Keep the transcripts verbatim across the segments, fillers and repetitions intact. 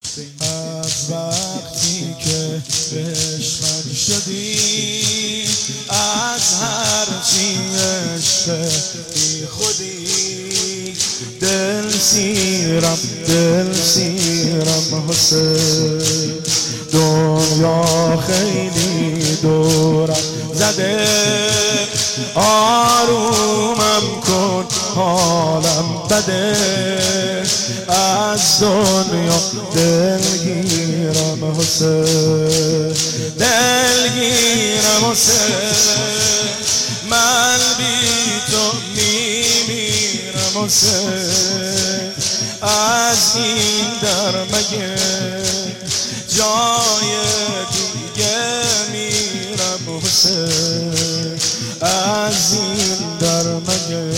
از وقتی که عشقم شدی، از هرچی عشق بی خودی، دل سیرم دل سیرم حسین. دنیا خیلی دورم زده، آرومم کن حالم بده. از دنیا دلگیرم حسین، دلگیرم حسین. من بی تو میمیرم حسین. از این در مگه جای دیگه میرم حسین. از این در مگه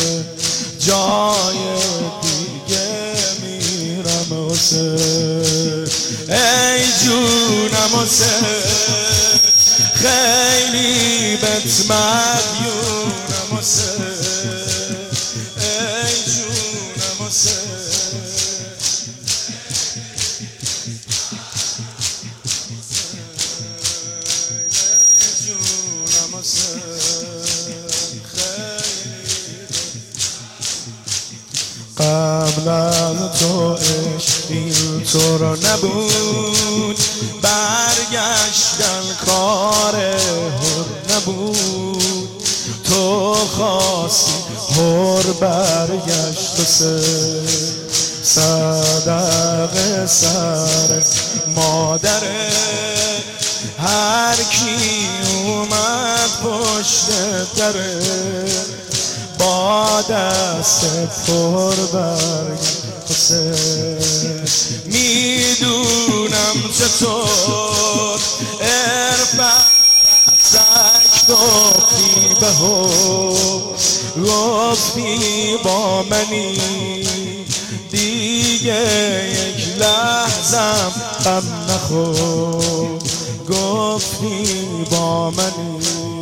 جای دیگه میرم حسین. ای جونم حسین، خیلی بهت مدیونم حسین. ای جونم حسین، قبل از تو عشق اینطور نبود، برگشتن کار هر نبود. تو خواستی هر برگشت حسین. صدق سر مادره، هر کی اومد پشت دره، با دست پر برگشت حسین. میدونم چطور عرفت سک گفتی به هم، گفتی با منی دیگه یک لحظم غم نخور. گفتی با منی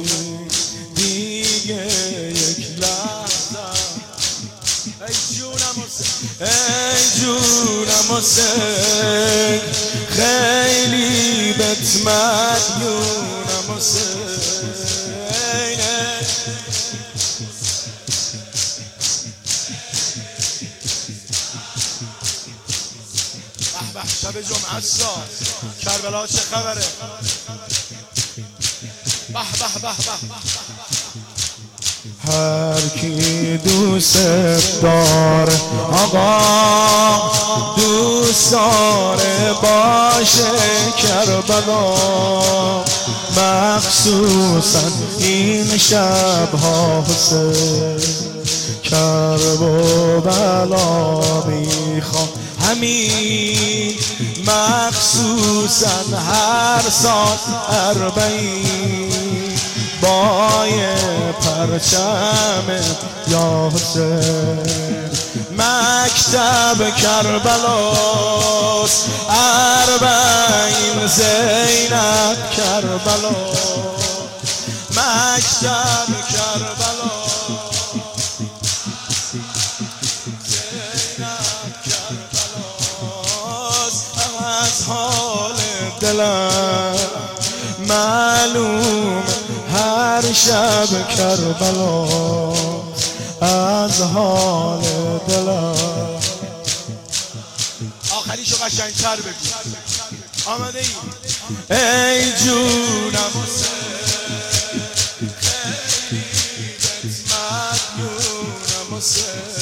دیگه یک لحظم. ای جونم حسین، ای جونم حسین، خیلی بهت مدیونم حسین. شب جمعه سا کربلا چه خبره؟ به به به به. هر کی دوست داره آقا، دوست داره باشه کربلا. مخصوصا این شبها حسین، کرب و بلا میخوام همین. مخصوصا هر سال اربعین، با یه پرچم یا حسین. مکتب کربلاست، اربعین زینب کربلا. مکتب کربلا، حال دلم معلوم هر شب کربلا. از حال دلم آخریشو قشنگ‌تر بگو. آماده ای؟ ای جونم حسین، خیلی بهت مدیونم حسین.